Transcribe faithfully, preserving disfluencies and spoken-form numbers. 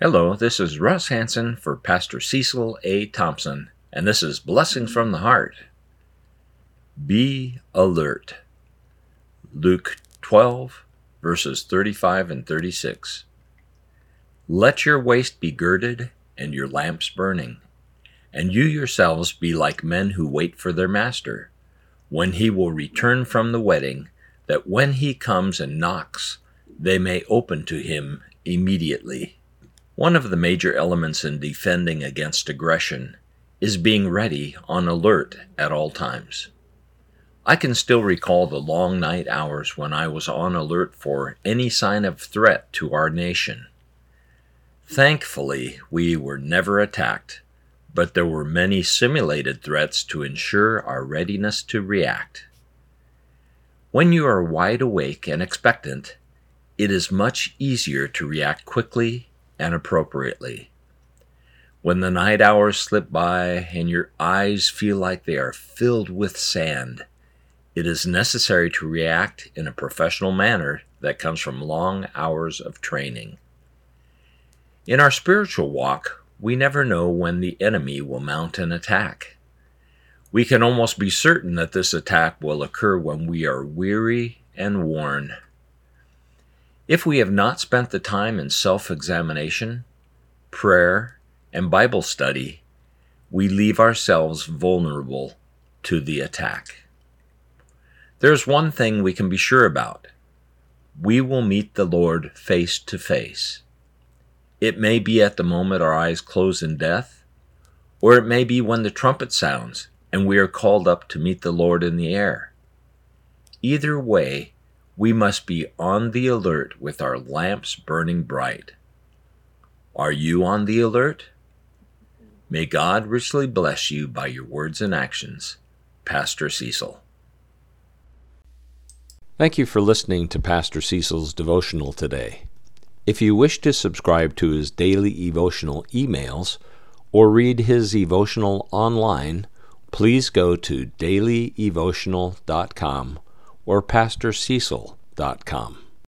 Hello, this is Russ Hansen for Pastor Cecil A. Thompson, and this is Blessings from the Heart. Be alert. Luke twelve, verses thirty-five and thirty-six. Let your waist be girded and your lamps burning, and you yourselves be like men who wait for their master, when he will return from the wedding, that when he comes and knocks, they may open to him immediately. One of the major elements in defending against aggression is being ready, on alert at all times. I can still recall the long night hours when I was on alert for any sign of threat to our nation. Thankfully, we were never attacked, but there were many simulated threats to ensure our readiness to react. When you are wide awake and expectant, it is much easier to react quickly and appropriately. When the night hours slip by and your eyes feel like they are filled with sand, it is necessary to react in a professional manner that comes from long hours of training. In our spiritual walk, we never know when the enemy will mount an attack. We can almost be certain that this attack will occur when we are weary and worn. If we have not spent the time in self-examination, prayer, and Bible study, we leave ourselves vulnerable to the attack. There's one thing we can be sure about. We will meet the Lord face to face. It may be at the moment our eyes close in death, or it may be when the trumpet sounds and we are called up to meet the Lord in the air. Either way, we must be on the alert with our lamps burning bright. Are you on the alert? May God richly bless you by your words and actions. Pastor Cecil. Thank you for listening to Pastor Cecil's devotional today. If you wish to subscribe to his daily devotional emails or read his devotional online, please go to daily devotional dot com or pastor cecil dot com.